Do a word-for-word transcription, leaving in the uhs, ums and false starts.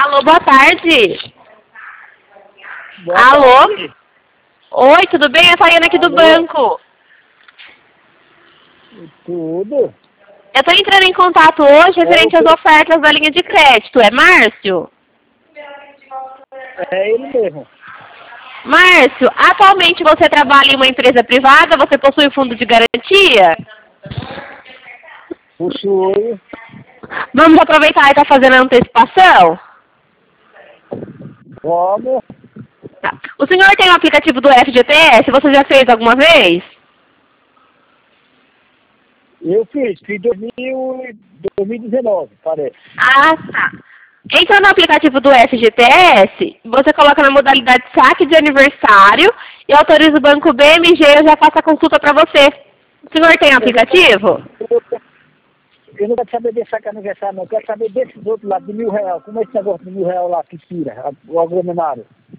Alô, boa tarde. Boa Alô? tarde. Oi, tudo bem? É a Tayana aqui do Alô? banco. Tudo? Eu tô entrando em contato hoje referente É, às o que- ofertas da linha de crédito. É Márcio? é ele mesmo. Márcio, atualmente você trabalha em uma empresa privada? Você possui fundo de garantia? Possui. Vamos aproveitar e estar fazendo a antecipação? Vamos. Tá. O senhor tem o aplicativo do F G T S? Você já fez alguma vez? Eu fiz. Fiz dois mil e dezenove, parece. Ah, tá. Entra no aplicativo do F G T S, você coloca na modalidade saque de aniversário e autoriza o banco B M G, eu já faço a consulta para você. O senhor tem Eu não aplicativo? quero, eu não quero saber desse saque aniversário, não. Eu quero saber desses outros lá, de mil reais. Como é esse negócio de mil reais lá que tira, a- o aglomerado?